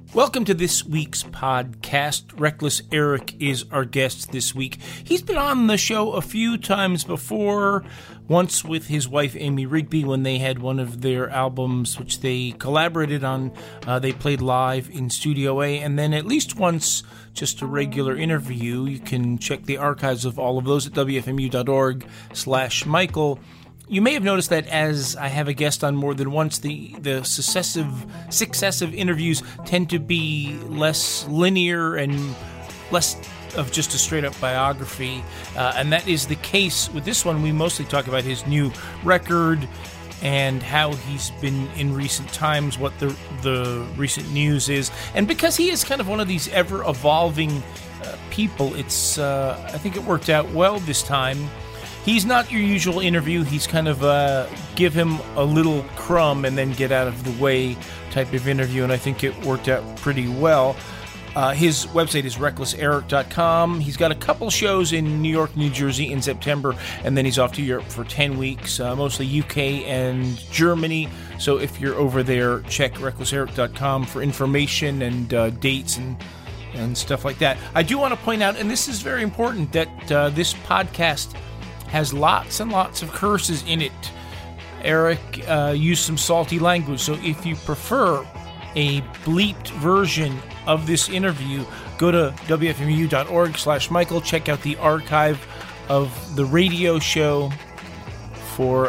Welcome to this week's podcast. Reckless Eric is our guest this week. He's been on the show a few times before, once with his wife Amy Rigby when they had one of their albums which they collaborated on. They played live in Studio A, and then at least once just a regular interview. You can check the archives of all of those at wfmu.org/Michael. You may have noticed that as I have a guest on more than once, the successive interviews tend to be less linear and less of just a straight-up biography. And that is the case with this one. We mostly talk about his new record and how he's been in recent times, what the recent news is. And because he is kind of one of these ever-evolving people, it's I think it worked out well this time. He's not your usual interview. He's kind of give him a little crumb and then get out of the way type of interview, and I think it worked out pretty well. His website is recklesseric.com. He's got a couple shows in New York, New Jersey in September, and then he's off to Europe for 10 weeks, mostly UK and Germany. So if you're over there, check recklesseric.com for information and dates and stuff like that. I do want to point out, and this is very important, that this podcast has lots and lots of curses in it. Eric used some salty language, so if you prefer a bleeped version of this interview, go to wfmu.org/Michael, check out the archive of the radio show for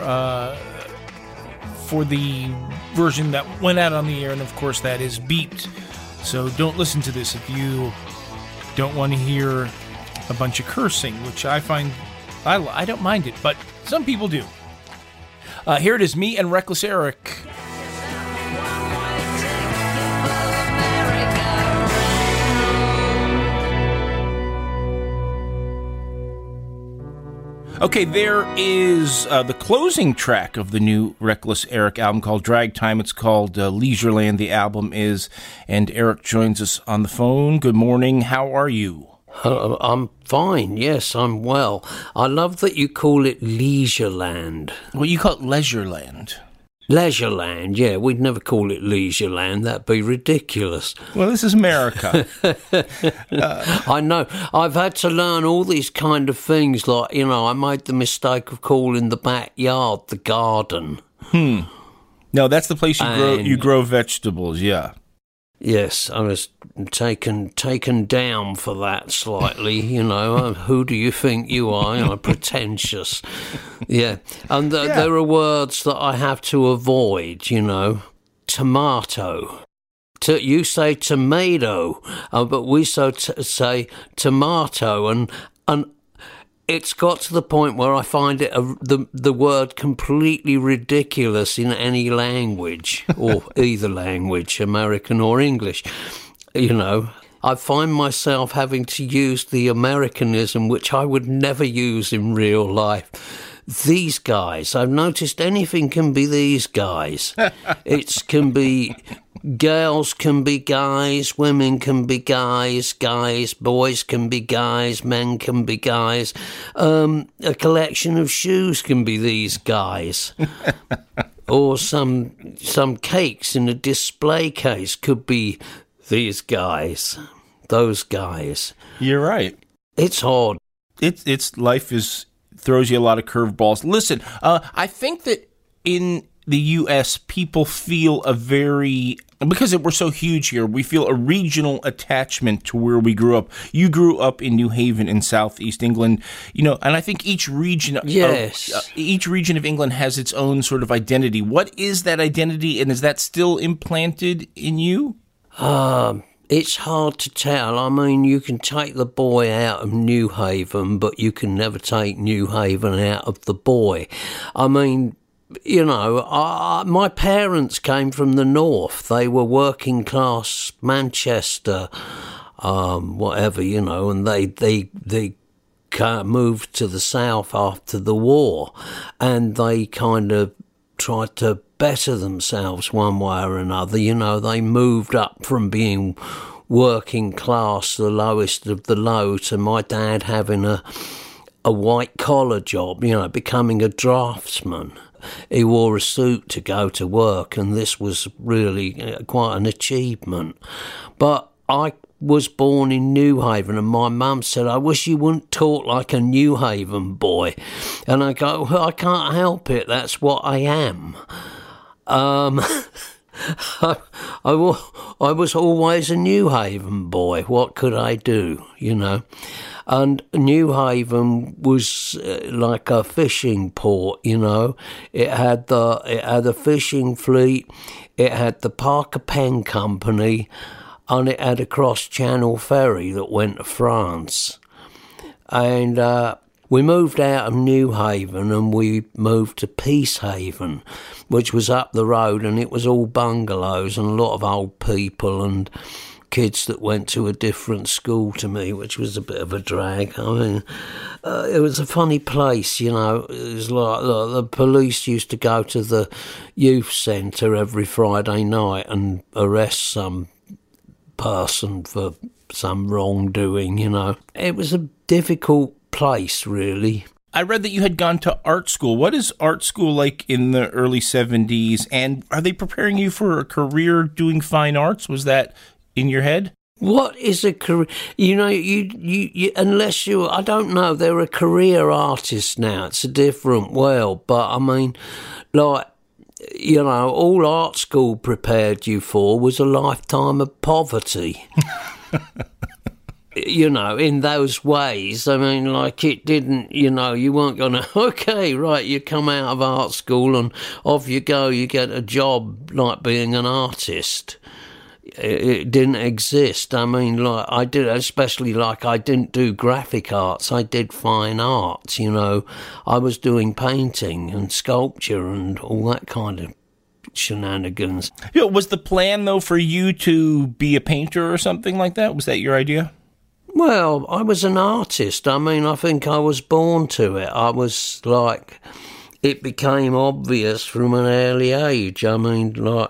the version that went out on the air, and of course that is beeped. So don't listen to this if you don't want to hear a bunch of cursing, which I find I don't mind it, but some people do. Here it is, me and Reckless Eric. Okay, there is the closing track of the new Reckless Eric album called Drag Time. It's called Leisureland, the album is, and Eric joins us on the phone. Good morning, how are you? I'm fine, yes, I'm well. I love that you call it Leisureland. Well, you call it Leisureland. Leisureland, yeah, we'd never call it Leisureland. That'd be ridiculous. Well, this is America. I know. I've had to learn all these kind of things, like, I made the mistake of calling the backyard the garden. No, that's the place you grow vegetables, yeah. Yes, I was taken down for that slightly, Who do you think you are? Pretentious. Yeah, and there are words that I have to avoid, Tomato. You say tomato, but we say tomato, and it's got to the point where I find it the word completely ridiculous in any language, or either language, American or English. I find myself having to use the Americanism, which I would never use in real life. These guys. I've noticed anything can be these guys. It can be... Girls can be guys, women can be guys, boys can be guys, men can be guys. A collection of shoes can be these guys. Or some cakes in a display case could be these guys, those guys. You're right. It's odd. It's life throws you a lot of curveballs. Listen, I think that in the U.S., people feel because we're so huge here, we feel a regional attachment to where we grew up. You grew up in New Haven in southeast England, and I think each region of England has its own sort of identity. What is that identity, and is that still implanted in you? It's hard to tell. I mean, you can take the boy out of New Haven, but you can never take New Haven out of the boy. I mean, my parents came from the north. They were working class Manchester, whatever, and they moved to the south after the war, and they kind of tried to better themselves one way or another. They moved up from being working class, the lowest of the low, to my dad having a white collar job, becoming a draftsman. he wore a suit to go to work, and this was really quite an achievement. But I was born in New Haven, and my mum said, I wish you wouldn't talk like a New Haven boy. And I go, well, I can't help it, that's what I am. I was always a New Haven boy. What could I do, you know? And New Haven was like a fishing port, you know. It had a fishing fleet. It had the Parker Pen Company, and it had a cross-channel ferry that went to France. And we moved out of New Haven and we moved to Peacehaven, which was up the road, and it was all bungalows and a lot of old people and kids that went to a different school to me, which was a bit of a drag. I mean, it was a funny place, you know. It was like the police used to go to the youth centre every Friday night and arrest some person for some wrongdoing, you know. It was a difficult place, really. I read that you had gone to art school. What is art school like in the early 70s? And are they preparing you for a career doing fine arts? Was that in your head? What is a career? You know, you unless you, I don't know, they're a career artist now. It's a different world. But, I mean, like, you know, all art school prepared you for was a lifetime of poverty. You know, in those ways. I mean, like, it didn't, you know, you weren't going to, okay, right, you come out of art school and off you go, you get a job like being an artist. It didn't exist. I mean, like, I did, especially like I didn't do graphic arts, I did fine arts, you know. I was doing painting and sculpture and all that kind of shenanigans. You know, was the plan, though, for you to be a painter or something like that? Was that your idea? Well, I was an artist. I mean, I think I was born to it. I was like, it became obvious from an early age. I mean, like,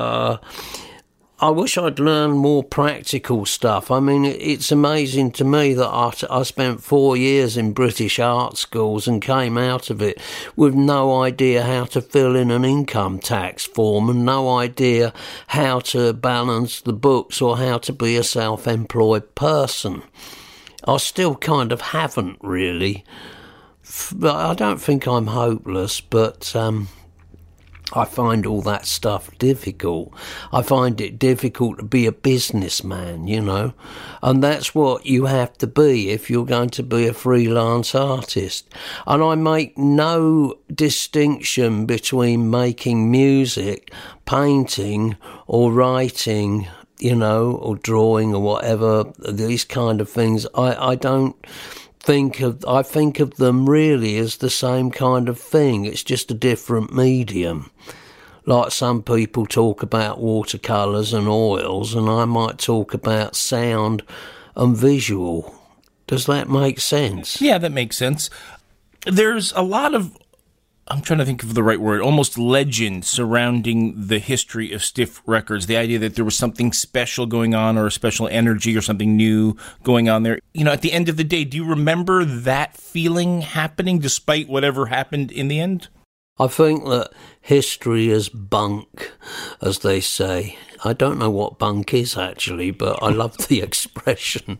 I wish I'd learned more practical stuff. I mean, it's amazing to me that I spent 4 years in British art schools and came out of it with no idea how to fill in an income tax form and no idea how to balance the books or how to be a self-employed person. I still kind of haven't really. But I don't think I'm hopeless, but I find all that stuff difficult. I find it difficult to be a businessman, you know, and that's what you have to be if you're going to be a freelance artist. And I make no distinction between making music, painting, or writing, you know, or drawing or whatever, these kind of things. I think of them really as the same kind of thing. It's just a different medium. Like some people talk about watercolours and oils, and I might talk about sound and visual. Does that make sense? Yeah, that makes sense. There's a lot of, I'm trying to think of the right word, almost legend surrounding the history of Stiff Records, the idea that there was something special going on or a special energy or something new going on there. You know, at the end of the day, do you remember that feeling happening despite whatever happened in the end? I think that history is bunk, as they say. I don't know what bunk is, actually, but I love the expression.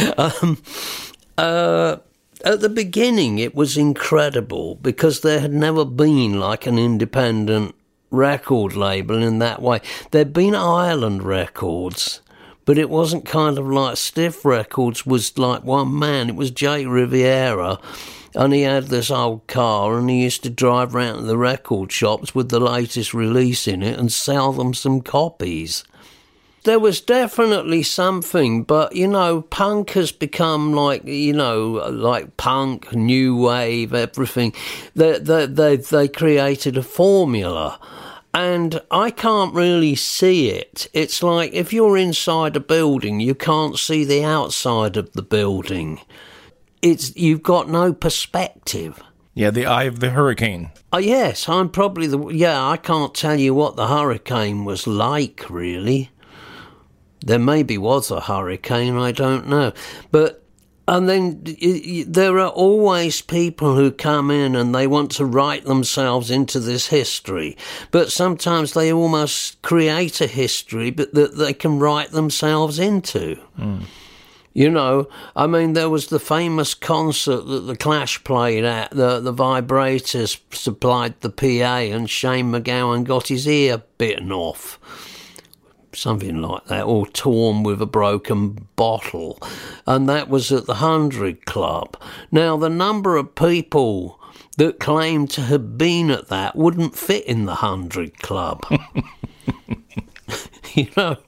At the beginning, it was incredible because there had never been like an independent record label in that way. There'd been Ireland Records, but it wasn't kind of like Stiff Records was like one man. It was Jake Riviera, and he had this old car, and he used to drive round to the record shops with the latest release in it and sell them some copies. There was definitely something, but, you know, punk has become like, you know, like punk, new wave, everything. They created a formula, and I can't really see it. It's like if you're inside a building, you can't see the outside of the building. You've got no perspective. Yeah, the eye of the hurricane. Yes, I'm probably I can't tell you what the hurricane was like, really. There maybe was a hurricane, I don't know. But And then there are always people who come in and they want to write themselves into this history. But sometimes they almost create a history but that they can write themselves into. You know, I mean, there was the famous concert that the Clash played at. The Vibrators supplied the PA and Shane MacGowan got his ear bitten off. Something like that, or torn with a broken bottle. And that was at the 100 Club. Now, the number of people that claimed to have been at that wouldn't fit in the 100 Club. You know,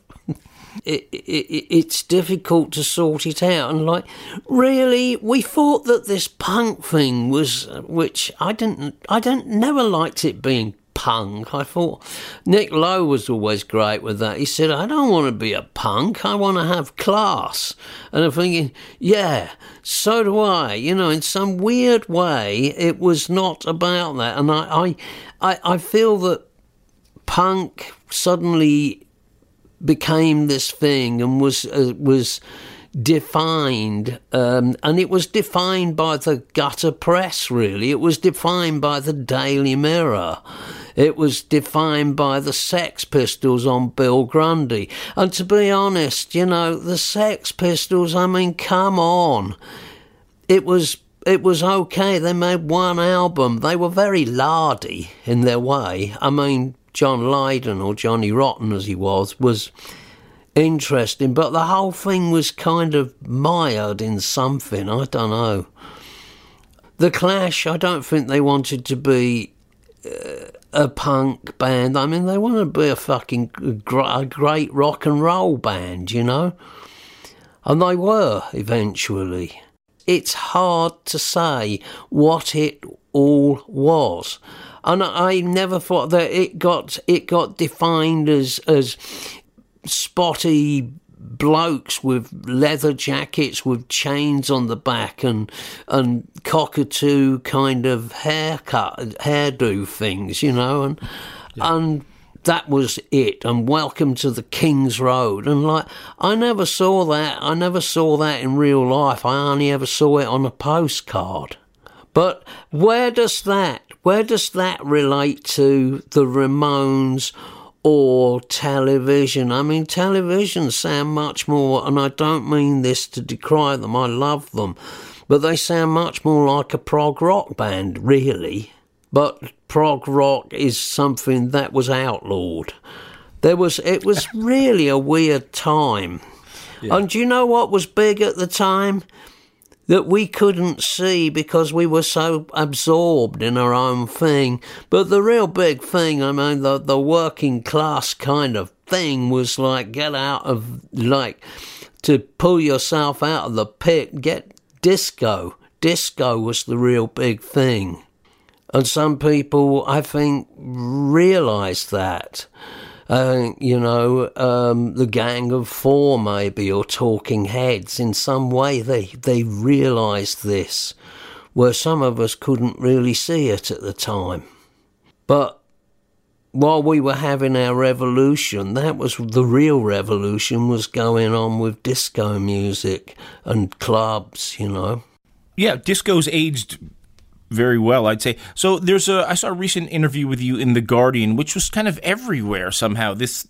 it's difficult to sort it out. And, like, really, we thought that this punk thing was, which I never liked it being punk. I thought Nick Lowe was always great with that. He said, I don't want to be a punk, I want to have class. And I'm thinking, yeah, so do I. You know, in some weird way, it was not about that. And I feel that punk suddenly became this thing and was defined, and it was defined by the gutter press, really. It was defined by the Daily Mirror. It was defined by the Sex Pistols on Bill Grundy. And to be honest, you know, the Sex Pistols, I mean, come on. It was okay. They made one album. They were very lardy in their way. I mean, John Lydon, or Johnny Rotten as he was interesting, but the whole thing was kind of mired in something. I don't know. The Clash, I don't think they wanted to be a punk band. I mean, they wanted to be a great rock and roll band, you know? And they were, eventually. It's hard to say what it all was. And I never thought that it got defined as spotty blokes with leather jackets with chains on the back and cockatoo kind of hairdo things, you know, and that was it. And welcome to the King's Road. And like, I never saw that in real life. I only ever saw it on a postcard. But where does that relate to the Ramones or television? I mean, television sound much more, and I don't mean this to decry them, I love them, but they sound much more like a prog rock band, really. But prog rock is something that was outlawed. It was really a weird time. Yeah. And do you know what was big at the time? That we couldn't see because we were so absorbed in our own thing. But the real big thing, I mean, the working class kind of thing was like, to pull yourself out of the pit, get disco. Disco was the real big thing. And some people, I think, realised that. The Gang of Four maybe, or Talking Heads, in some way they realised this, where some of us couldn't really see it at the time. But while we were having our revolution, that was the real revolution was going on with disco music and clubs, you know. Yeah, disco's aged very well, I'd say. So I saw a recent interview with you in The Guardian, which was kind of everywhere somehow. It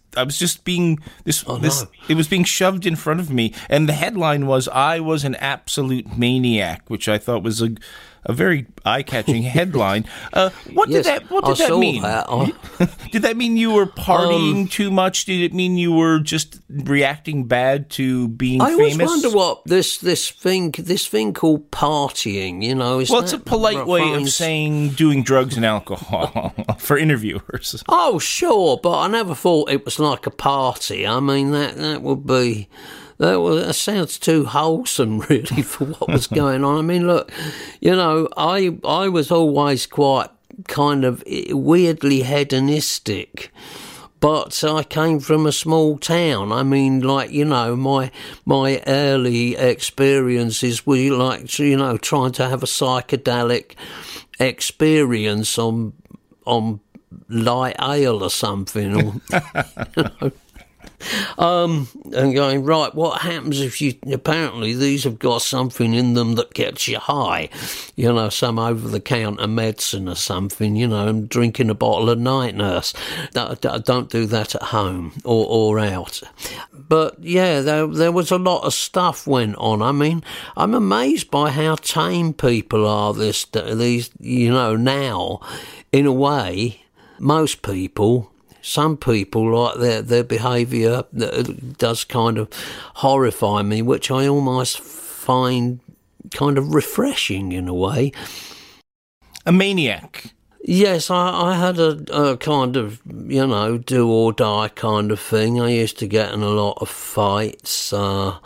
was being shoved in front of me, and the headline was, "I was an absolute maniac," which I thought was a very eye-catching headline. What did that mean? Did that mean you were partying too much? Did it mean you were just reacting bad to being famous? I always wonder what this thing called partying, you know. Well, it's a polite way of saying doing drugs and alcohol for interviewers. Oh, sure, but I never thought it was like a party. I mean, that would be... That sounds too wholesome, really, for what was going on. I mean, look, you know, I was always quite kind of weirdly hedonistic, but I came from a small town. I mean, like, you know, my early experiences were like, you know, trying to have a psychedelic experience on light ale or something, or, you know. And going, right, what happens if apparently these have got something in them that gets you high, some over-the-counter medicine or something, and drinking a bottle of night nurse. Don't do that at home or out. But yeah, there was a lot of stuff went on. I mean, I'm amazed by how tame people are these, now, in a way. Most people, some people, like their behaviour does kind of horrify me, which I almost find kind of refreshing in a way. A maniac. Yes, I had a kind of, do or die kind of thing. I used to get in a lot of fights. I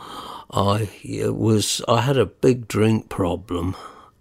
had a big drink problem.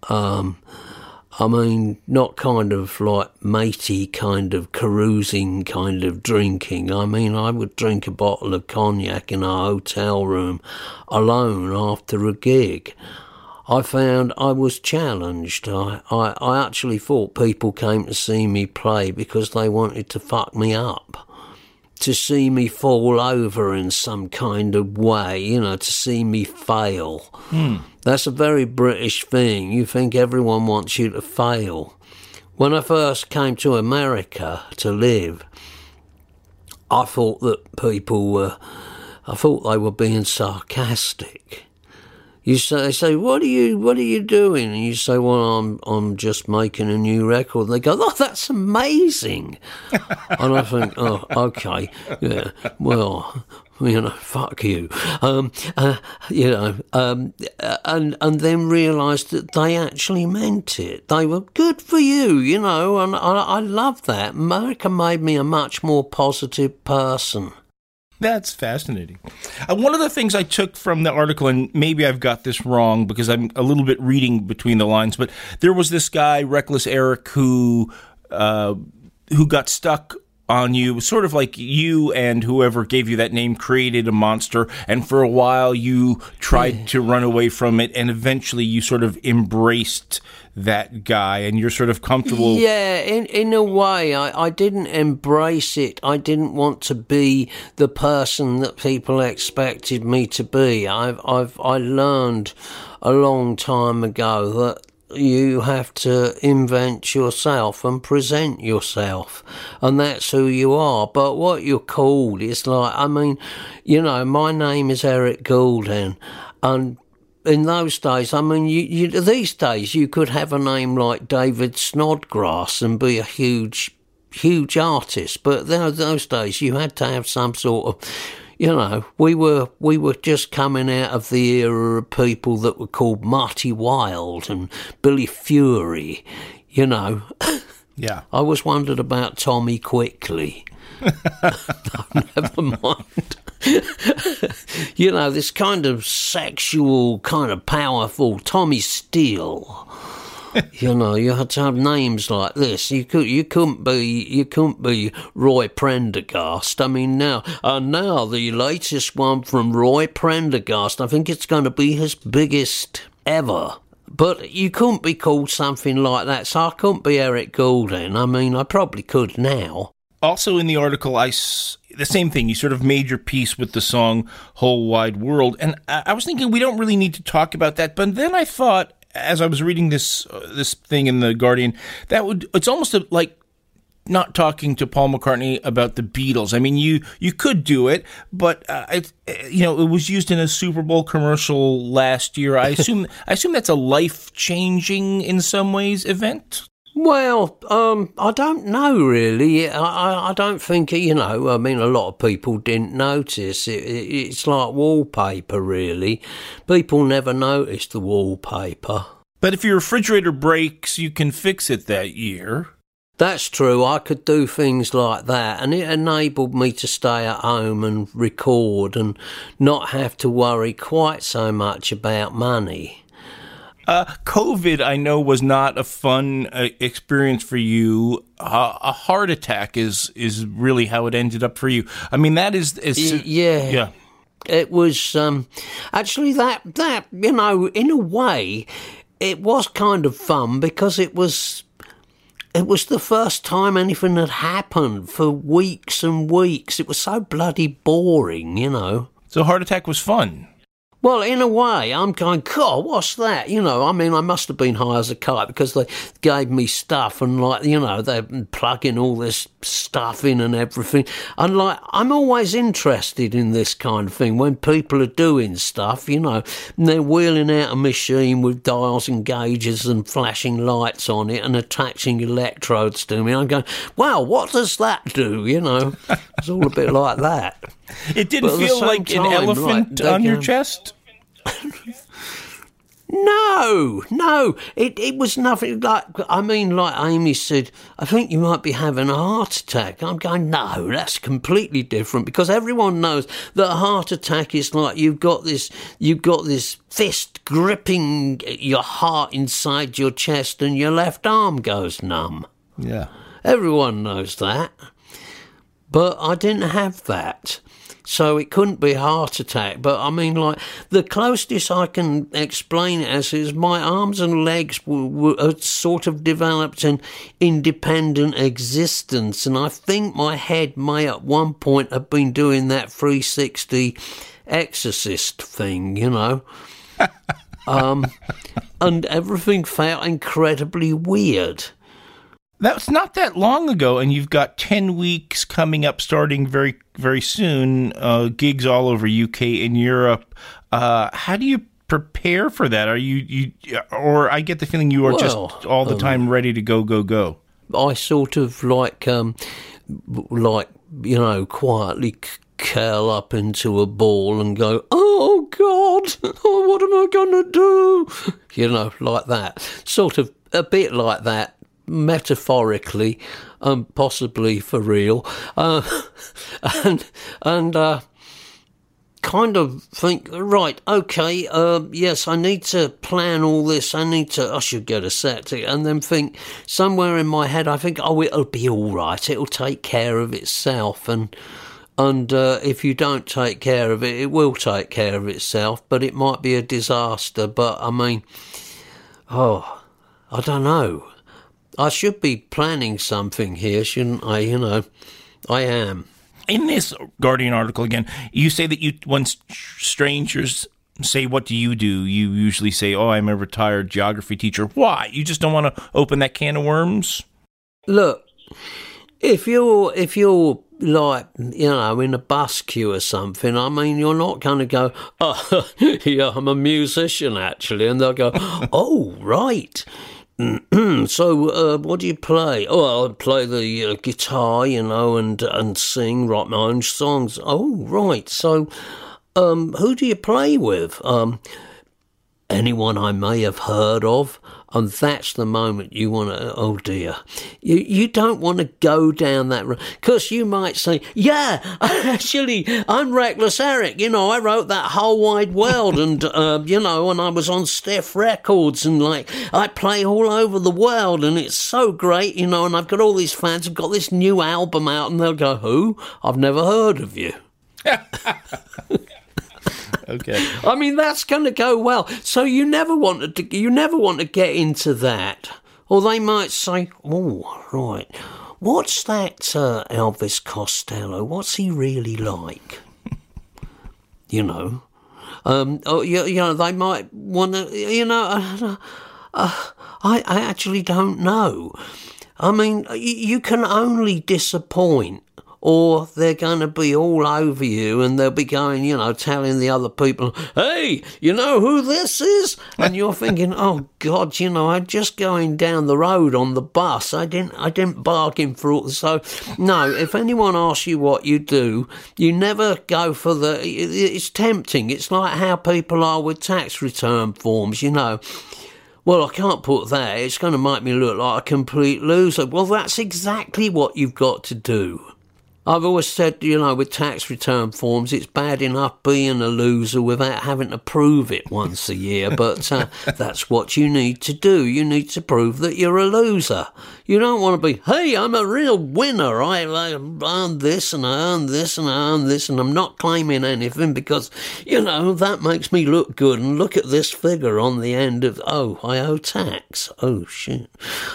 I mean, not kind of like matey kind of carousing kind of drinking. I mean, I would drink a bottle of cognac in a hotel room alone after a gig. I found I was challenged. I actually thought people came to see me play because they wanted to fuck me up. To see me fall over in some kind of way, to see me fail. That's a very British thing. You think everyone wants you to fail. When I first came to America to live, I thought that they were being sarcastic. They say, what are you doing? And you say, well, I'm just making a new record. And they go, oh, that's amazing. And I think, oh, okay, yeah, well, fuck you. And then realised that they actually meant it. They were good for you, and I love that. America made me a much more positive person. That's fascinating. One of the things I took from the article, and maybe I've got this wrong because I'm a little bit reading between the lines, but there was this guy, Reckless Eric, who got stuck on you, sort of like you and whoever gave you that name created a monster, and for a while you tried to run away from it, and eventually you sort of embraced that guy, and you're sort of comfortable. Yeah, in a way, I didn't embrace it. I didn't want to be the person that people expected me to be. I learned a long time ago that you have to invent yourself and present yourself, and that's who you are. But what you're called is like, I mean, my name is Eric Goulden, and in those days, I mean, these days you could have a name like David Snodgrass and be a huge artist, but those days you had to have some sort of, we were just coming out of the era of people that were called Marty Wilde and Billy Fury, Yeah. I always wondered about Tommy Quickly. No, never mind. This kind of sexual, kind of powerful Tommy Steele. You had to have names like this. You couldn't be Roy Prendergast. I mean, now the latest one from Roy Prendergast, I think it's going to be his biggest ever. But you couldn't be called something like that, so I couldn't be Eric Goulden. I mean, I probably could now. Also in the article, the same thing, you sort of made your peace with the song Whole Wide World, and I was thinking we don't really need to talk about that, but then I thought, as I was reading this thing in The Guardian, it's almost like not talking to Paul McCartney about the Beatles. I mean, you could do it, but it was used in a Super Bowl commercial last year. I assume that's a life-changing, in some ways, event. Well, I don't know really. I don't think, I mean, a lot of people didn't notice. It's like wallpaper, really. People never notice the wallpaper. But if your refrigerator breaks, you can fix it that year. That's true. I could do things like that, and it enabled me to stay at home and record and not have to worry quite so much about money. COVID, I know, was not a fun experience for you. A heart attack is really how it ended up for you. I mean, that is yeah. It was actually that in a way, it was kind of fun because it was it was the first time anything had happened for weeks and weeks. It was so bloody boring, you know. So heart attack was fun. Well, in a way, I'm going, God, what's that? You know, I mean, I must have been high as a kite because they gave me stuff and, like, you know, they're plugging all this stuff in and everything. And, like, I'm always interested in this kind of thing when people are doing stuff, you know, and they're wheeling out a machine with dials and gauges and flashing lights on it and attaching electrodes to me. I'm going, wow, what does that do? You know, it's all a bit like that. It didn't feel like an elephant on your chest? No. It was nothing like, I mean, like Amy said, I think you might be having a heart attack. I'm going, no, that's completely different because everyone knows that a heart attack is like you've got this fist gripping your heart inside your chest and your left arm goes numb. Yeah. Everyone knows that. But I didn't have that. So it couldn't be a heart attack. But I mean, like, the closest I can explain it as is my arms and legs were sort of developed an independent existence. And I think my head may at one point have been doing that 360 exorcist thing, you know. And everything felt incredibly weird. That's not that long ago, and you've got 10 weeks coming up starting very, very soon, gigs all over UK and Europe. How do you prepare for that? Are you or I get the feeling you are just all the time ready to go? I sort of like, you know, quietly curl up into a ball and go, oh, God, oh, what am I going to do? You know, like that. Sort of a bit like that. Metaphorically, possibly for real, and kind of think, right, okay, yes, I need to plan all this. I should get a set, and then think somewhere in my head, I think, oh, it'll be all right. It'll take care of itself, and if you don't take care of it, it will take care of itself. But it might be a disaster. But I mean, I don't know. I should be planning something here, shouldn't I? You know, I am. In this Guardian article, again, you say that when strangers say, what do? You usually say, oh, I'm a retired geography teacher. Why? You just don't want to open that can of worms? Look, if you're like, you know, in a bus queue or something, I mean, you're not going to go, oh, yeah, I'm a musician, actually. And they'll go, oh, right. So, what do you play? Oh, I play the guitar, you know, and sing, write my own songs. Oh, right. So, who do you play with? Anyone I may have heard of. And that's the moment you want to, oh dear. You don't want to go down that road. Because you might say, yeah, actually, I'm Reckless Eric. You know, I wrote that Whole Wide World and, you know, and I was on Stiff Records and, like, I play all over the world and it's so great, you know, and I've got all these fans. I've got this new album out and they'll go, who? I've never heard of you. Okay. I mean, that's going to go well. So you never want to get into that. Or they might say, oh, right, what's that Elvis Costello? What's he really like? You know? You know, they might want to, you know, I actually don't know. I mean, you can only disappoint. Or they're going to be all over you and they'll be going, you know, telling the other people, hey, you know who this is? And you're thinking, oh, God, you know, I'm just going down the road on the bus. I didn't bargain for all. So, no, if anyone asks you what you do, you never go for it's tempting. It's like how people are with tax return forms, you know. Well, I can't put that. It's going to make me look like a complete loser. Well, that's exactly what you've got to do. I've always said, with tax return forms, it's bad enough being a loser without having to prove it once a year, but that's what you need to do. You need to prove that you're a loser. You don't want to be, hey, I'm a real winner. I earned this and I earned this and I earned this, and I'm not claiming anything because, that makes me look good. And look at this figure on the end of, oh, I owe tax. Oh, shit.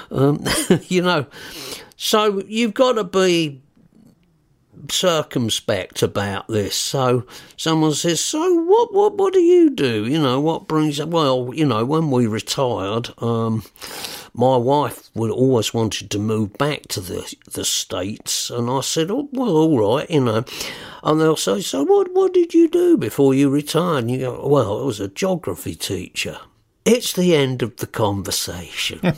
So you've got to be circumspect about this. So someone says, so what do you do? What brings up? Well, when we retired, my wife would always wanted to move back to the States, and I said, oh, well, all right, and they'll say, so what did you do before you retired? And you go, well, I was a geography teacher. It's the end of the conversation.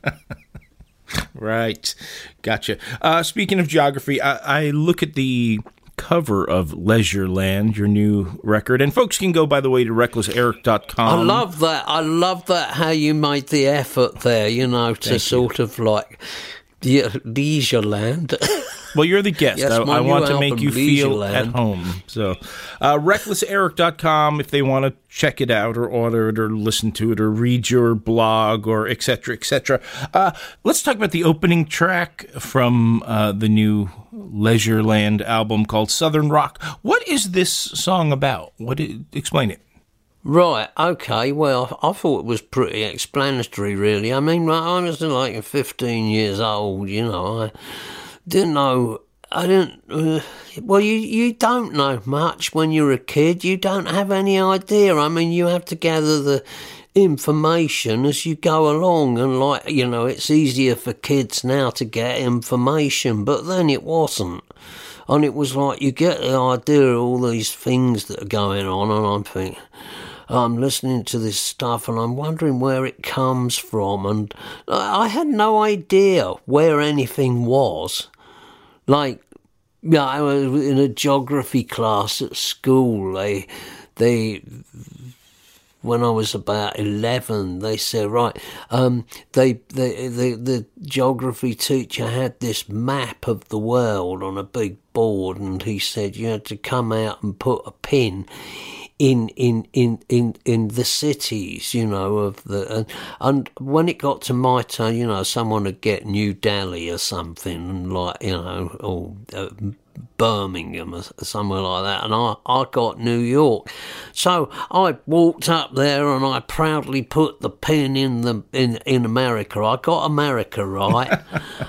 Right. Gotcha. Speaking of geography, I look at the cover of Leisureland, your new record, and folks can go, by the way, to recklesseric.com. I love that, how you made the effort there, to sort of like Leisureland. Well, you're the guest. Yes, I want to make you feel Leisureland. at home. So, recklesseric.com if they want to check it out or order it or listen to it or read your blog or et cetera, et cetera. Let's talk about the opening track from the new Leisureland album called Southern Rock. What is this song about? Explain it. Right, okay, well, I thought it was pretty explanatory, really. I mean, I was like 15 years old, I didn't know, well, you don't know much when you're a kid. You don't have any idea. I mean, you have to gather the information as you go along, and it's easier for kids now to get information, but then it wasn't. And it was like you get the idea of all these things that are going on, and I'm thinking, I'm listening to this stuff and I'm wondering where it comes from, and I had no idea where anything was. I was in a geography class at school. They when I was about 11, they said, right, the geography teacher had this map of the world on a big board, and he said you had to come out and put a pin in the cities, of the, and when it got to my turn, someone would get New Delhi or something, or Birmingham or somewhere like that, and I got New York. So I walked up there and I proudly put the pin in America. I got America right.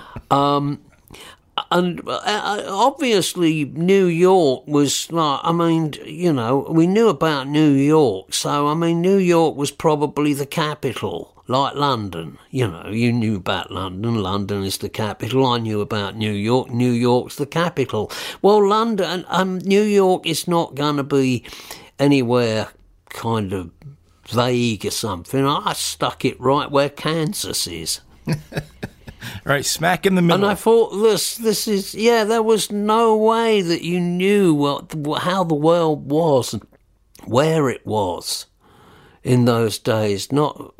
And obviously New York was we knew about New York, so New York was probably the capital, like London. You knew about London. London is the capital. I knew about New York. New York's the capital. Well, New York is not going to be anywhere kind of vague or something. I stuck it right where Kansas is. Right, smack in the middle. And I thought, this is, there was no way that you knew how the world was and where it was in those days. Not,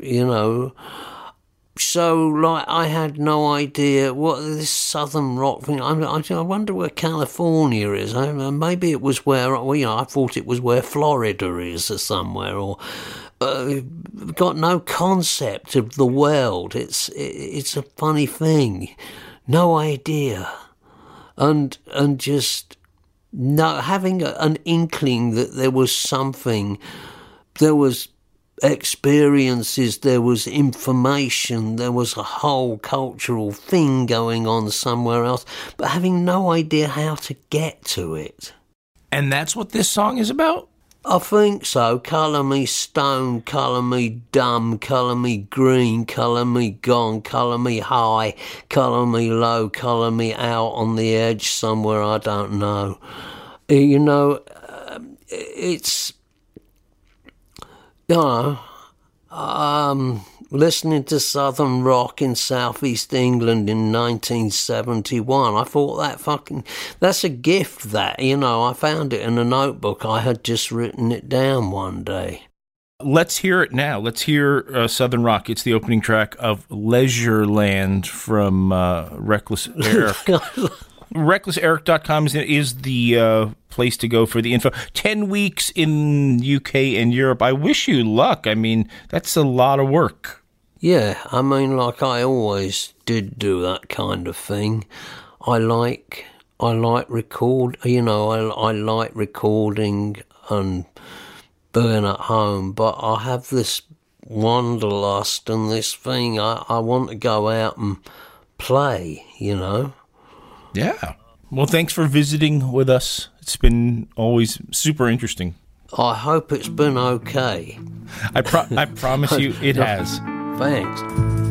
so, I had no idea what this southern rock thing, I wonder where California is. Maybe it was where, I thought it was where Florida is or somewhere, or got no concept of the world. It's a funny thing, no idea, and just having an inkling that there was something, there was experiences, there was information, there was a whole cultural thing going on somewhere else, but having no idea how to get to it. And that's what this song is about? I think so. Colour me stone, colour me dumb, colour me green, colour me gone, colour me high, colour me low, colour me out on the edge somewhere, I don't know. It's, listening to Southern Rock in Southeast England in 1971. I thought that's a gift, that, I found it in a notebook. I had just written it down one day. Let's hear it now. Let's hear Southern Rock. It's the opening track of Leisureland from Reckless Eric. RecklessEric.com is the place to go for the info. 10 weeks in UK and Europe. I wish you luck. I mean, that's a lot of work. Yeah, I mean, like I always did do that kind of thing. I like record. You know, I like recording and being at home, but I have this wanderlust and this thing. I want to go out and play, you know. Yeah. Well, thanks for visiting with us. It's been always super interesting. I hope it's been okay. I promise you it has. Thanks.